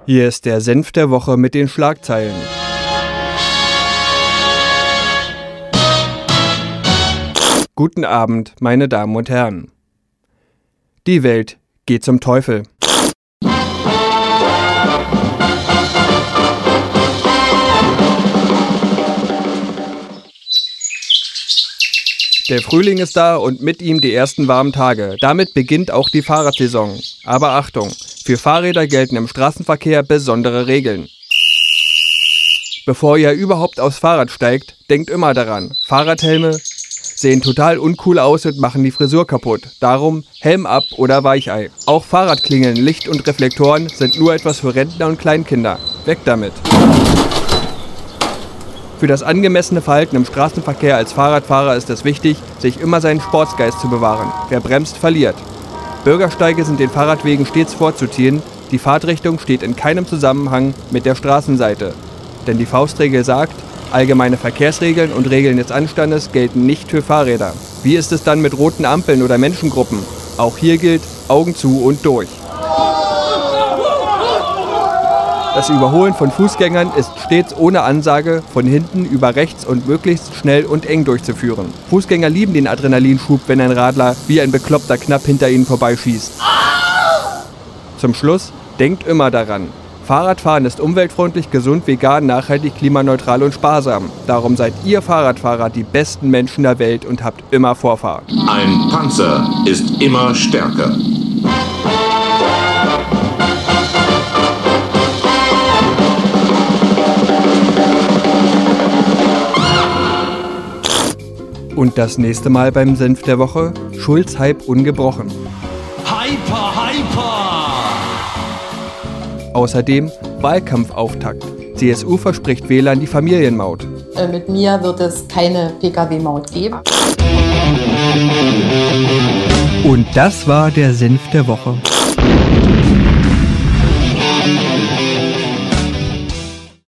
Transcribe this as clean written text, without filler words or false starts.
Hier ist der Senf der Woche mit den Schlagzeilen. Guten Abend, meine Damen und Herren. Die Welt geht zum Teufel. Der Frühling ist da und mit ihm die ersten warmen Tage. Damit beginnt auch die Fahrradsaison. Aber Achtung, für Fahrräder gelten im Straßenverkehr besondere Regeln. Bevor ihr überhaupt aufs Fahrrad steigt, denkt immer daran, Fahrradhelme sehen total uncool aus und machen die Frisur kaputt. Darum Helm ab oder Weichei. Auch Fahrradklingeln, Licht und Reflektoren sind nur etwas für Rentner und Kleinkinder. Weg damit! Für das angemessene Verhalten im Straßenverkehr als Fahrradfahrer ist es wichtig, sich immer seinen Sportsgeist zu bewahren. Wer bremst, verliert. Bürgersteige sind den Fahrradwegen stets vorzuziehen. Die Fahrtrichtung steht in keinem Zusammenhang mit der Straßenseite. Denn die Faustregel sagt, allgemeine Verkehrsregeln und Regeln des Anstandes gelten nicht für Fahrräder. Wie ist es dann mit roten Ampeln oder Menschengruppen? Auch hier gilt, Augen zu und durch. Das Überholen von Fußgängern ist stets ohne Ansage von hinten über rechts und möglichst schnell und eng durchzuführen. Fußgänger lieben den Adrenalinschub, wenn ein Radler wie ein Bekloppter knapp hinter ihnen vorbeischießt. Zum Schluss, denkt immer daran. Fahrradfahren ist umweltfreundlich, gesund, vegan, nachhaltig, klimaneutral und sparsam. Darum seid ihr Fahrradfahrer die besten Menschen der Welt und habt immer Vorfahrt. Ein Panzer ist immer stärker. Und das nächste Mal beim Senf der Woche, Schulz-Hype ungebrochen. Hyper, hyper! Außerdem Wahlkampfauftakt. CSU verspricht Wählern die Familienmaut. Mit mir wird es keine Pkw-Maut geben. Und das war der Senf der Woche.